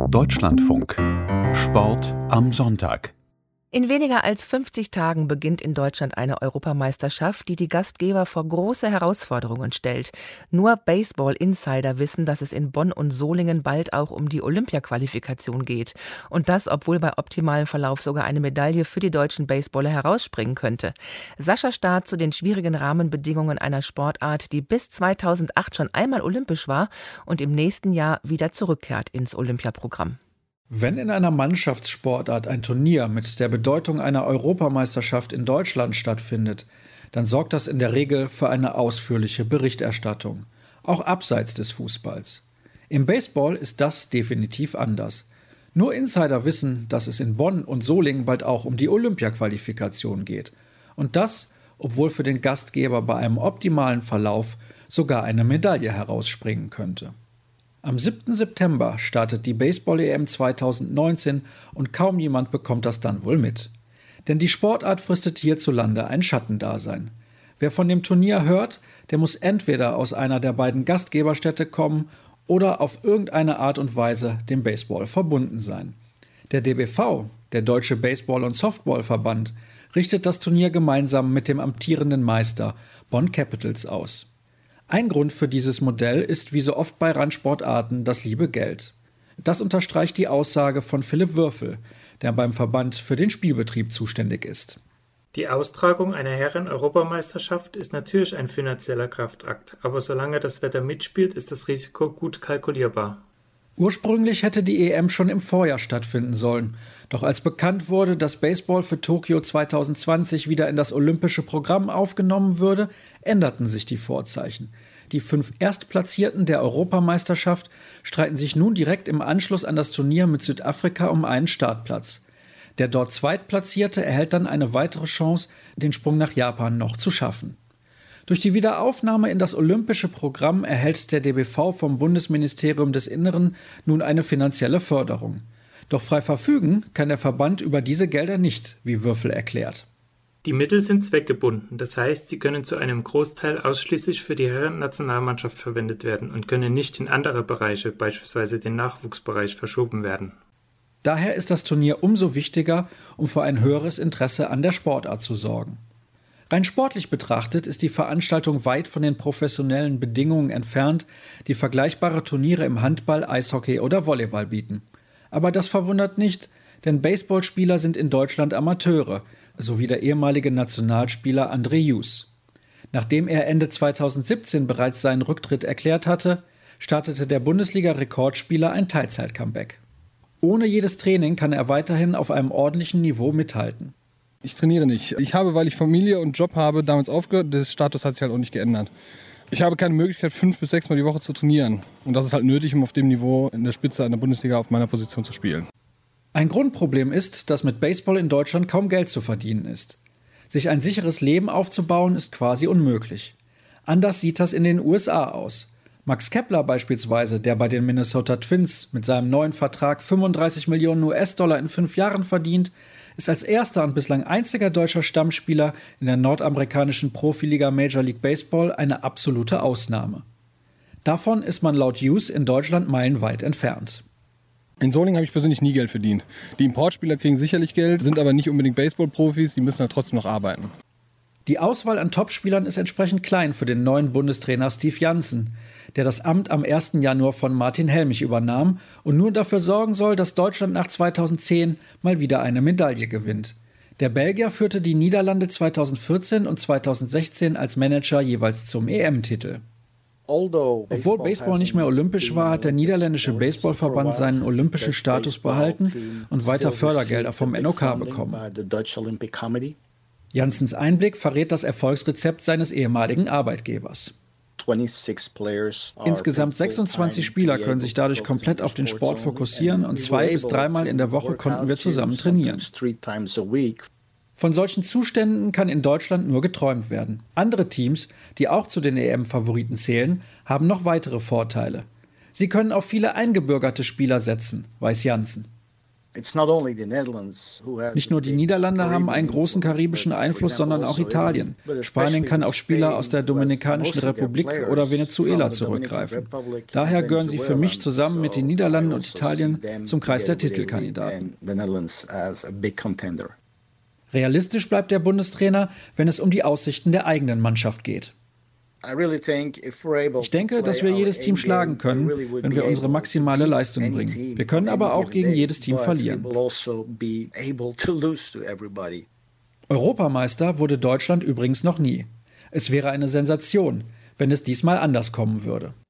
Deutschlandfunk. Sport am Sonntag. In weniger als 50 Tagen beginnt in Deutschland eine Europameisterschaft, die die Gastgeber vor große Herausforderungen stellt. Nur Baseball-Insider wissen, dass es in Bonn und Solingen bald auch um die Olympia-Qualifikation geht. Und das, obwohl bei optimalem Verlauf sogar eine Medaille für die deutschen Baseballer herausspringen könnte. Sascha Staat zu den schwierigen Rahmenbedingungen einer Sportart, die bis 2008 schon einmal olympisch war und im nächsten Jahr wieder zurückkehrt ins Olympiaprogramm. Wenn in einer Mannschaftssportart ein Turnier mit der Bedeutung einer Europameisterschaft in Deutschland stattfindet, dann sorgt das in der Regel für eine ausführliche Berichterstattung, auch abseits des Fußballs. Im Baseball ist das definitiv anders. Nur Insider wissen, dass es in Bonn und Solingen bald auch um die Olympia-Qualifikation geht. Und das, obwohl für den Gastgeber bei einem optimalen Verlauf sogar eine Medaille herausspringen könnte. Am 7. September startet die Baseball-EM 2019 und kaum jemand bekommt das dann wohl mit. Denn die Sportart fristet hierzulande ein Schattendasein. Wer von dem Turnier hört, der muss entweder aus einer der beiden Gastgeberstädte kommen oder auf irgendeine Art und Weise dem Baseball verbunden sein. Der DBV, der Deutsche Baseball- und Softballverband, richtet das Turnier gemeinsam mit dem amtierenden Meister Bonn Capitals aus. Ein Grund für dieses Modell ist wie so oft bei Randsportarten das liebe Geld. Das unterstreicht die Aussage von Philipp Würfel, der beim Verband für den Spielbetrieb zuständig ist. Die Austragung einer Herren-Europameisterschaft ist natürlich ein finanzieller Kraftakt, aber solange das Wetter mitspielt, ist das Risiko gut kalkulierbar. Ursprünglich hätte die EM schon im Vorjahr stattfinden sollen. Doch als bekannt wurde, dass Baseball für Tokio 2020 wieder in das olympische Programm aufgenommen würde, änderten sich die Vorzeichen. Die 5 Erstplatzierten der Europameisterschaft streiten sich nun direkt im Anschluss an das Turnier mit Südafrika um einen Startplatz. Der dort Zweitplatzierte erhält dann eine weitere Chance, den Sprung nach Japan noch zu schaffen. Durch die Wiederaufnahme in das olympische Programm erhält der DBV vom Bundesministerium des Inneren nun eine finanzielle Förderung. Doch frei verfügen kann der Verband über diese Gelder nicht, wie Würfel erklärt. Die Mittel sind zweckgebunden, das heißt, sie können zu einem Großteil ausschließlich für die Herren-Nationalmannschaft verwendet werden und können nicht in andere Bereiche, beispielsweise den Nachwuchsbereich, verschoben werden. Daher ist das Turnier umso wichtiger, um für ein höheres Interesse an der Sportart zu sorgen. Rein sportlich betrachtet ist die Veranstaltung weit von den professionellen Bedingungen entfernt, die vergleichbare Turniere im Handball, Eishockey oder Volleyball bieten. Aber das verwundert nicht, denn Baseballspieler sind in Deutschland Amateure, so wie der ehemalige Nationalspieler André Jus. Nachdem er Ende 2017 bereits seinen Rücktritt erklärt hatte, startete der Bundesliga-Rekordspieler ein Teilzeit-Comeback. Ohne jedes Training kann er weiterhin auf einem ordentlichen Niveau mithalten. Ich trainiere nicht. Ich habe, weil ich Familie und Job habe, damals aufgehört. Der Status hat sich halt auch nicht geändert. Ich habe keine Möglichkeit, 5 bis 6 Mal die Woche zu trainieren. Und das ist halt nötig, um auf dem Niveau in der Spitze einer Bundesliga auf meiner Position zu spielen. Ein Grundproblem ist, dass mit Baseball in Deutschland kaum Geld zu verdienen ist. Sich ein sicheres Leben aufzubauen, ist quasi unmöglich. Anders sieht das in den USA aus. Max Kepler beispielsweise, der bei den Minnesota Twins mit seinem neuen Vertrag 35 Millionen US-Dollar in 5 Jahren verdient, ist als erster und bislang einziger deutscher Stammspieler in der nordamerikanischen Profiliga Major League Baseball eine absolute Ausnahme. Davon ist man laut Hughes in Deutschland meilenweit entfernt. In Solingen habe ich persönlich nie Geld verdient. Die Importspieler kriegen sicherlich Geld, sind aber nicht unbedingt Baseball-Profis, die müssen halt trotzdem noch arbeiten. Die Auswahl an Topspielern ist entsprechend klein für den neuen Bundestrainer Steve Janssen, der das Amt am 1. Januar von Martin Helmich übernahm und nun dafür sorgen soll, dass Deutschland nach 2010 mal wieder eine Medaille gewinnt. Der Belgier führte die Niederlande 2014 und 2016 als Manager jeweils zum EM-Titel. Obwohl Baseball nicht mehr olympisch war, hat der niederländische Baseballverband seinen olympischen Status behalten und weiter Fördergelder vom NOK bekommen. Janssens Einblick verrät das Erfolgsrezept seines ehemaligen Arbeitgebers. Insgesamt 26 Spieler können sich dadurch komplett auf den Sport fokussieren und 2 bis 3 Mal in der Woche konnten wir zusammen trainieren. Von solchen Zuständen kann in Deutschland nur geträumt werden. Andere Teams, die auch zu den EM-Favoriten zählen, haben noch weitere Vorteile. Sie können auf viele eingebürgerte Spieler setzen, weiß Janssen. Nicht nur die Niederlande haben einen großen karibischen Einfluss, sondern auch Italien. Spanien kann auf Spieler aus der Dominikanischen Republik oder Venezuela zurückgreifen. Daher gehören sie für mich zusammen mit den Niederlanden und Italien zum Kreis der Titelkandidaten. Realistisch bleibt der Bundestrainer, wenn es um die Aussichten der eigenen Mannschaft geht. Ich denke, dass wir jedes Team schlagen können, wenn wir unsere maximale Leistung bringen. Wir können aber auch gegen jedes Team verlieren. Europameister wurde Deutschland übrigens noch nie. Es wäre eine Sensation, wenn es diesmal anders kommen würde.